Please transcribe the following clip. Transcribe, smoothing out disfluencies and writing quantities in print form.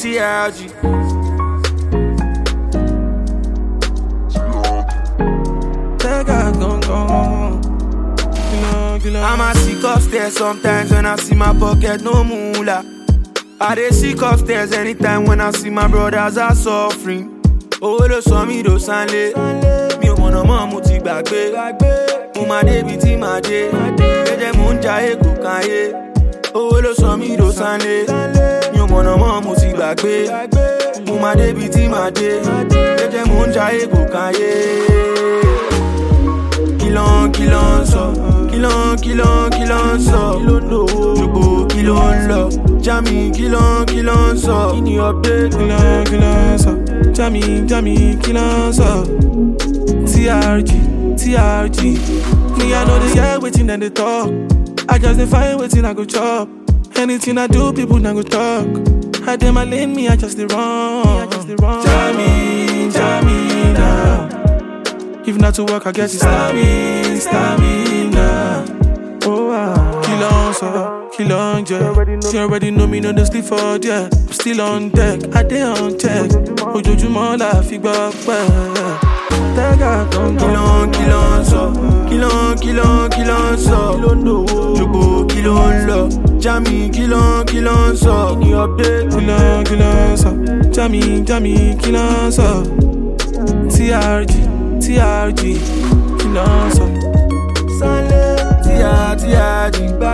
TRG. I'm a sick upstairs sometimes when I see my pocket no moolah. I dey sick upstairs anytime when I see my brothers are suffering. Owó ló sọ mí dò sánlé, mi ò mọ̀nà mọ́ mo ti gbàgbé. Mo máa débi tí màá dé, jẹ́jẹ́ mò ń jayé kò káyé. Owó ló sọ mí dò sánlé, mi ò mọ̀nà mọ́ mo ti gbàgbé. Mo máa débi tí màá dé, jẹ́jẹ́ mò ń jayé kò káyé. Kí ló ń sọ? Kí ló ń sọ? Jogbo kí ló ń lọ? Jami kí ló ń sọ? Kí ni update? Kí ló ń sọ? Jami kí ló ń sọ? TRG. Me I know they hear wetin dem dey talk. I just dey find wetin I go chop. Anything I do, people now go talk. I dey my lane, me I just dey run. Jami down. If not to work, I get it stamina. Oh wow. Kí ló ń jẹ? She already know me, no dey sleep for there. I'm still on deck, I dey on check. Ojoojúmọ́ la fi gbọ́ pẹ́. Tẹ́gà gangan. Kí ló ń sọ? Kí ló ń sọ? Jogbo kí ló ń lọ? Jami kí ló ń sọ? Kí ni update? Kí ló ń sọ? Jami kí ló ń sọ? TRG. Kí ló ń sọ? TRG,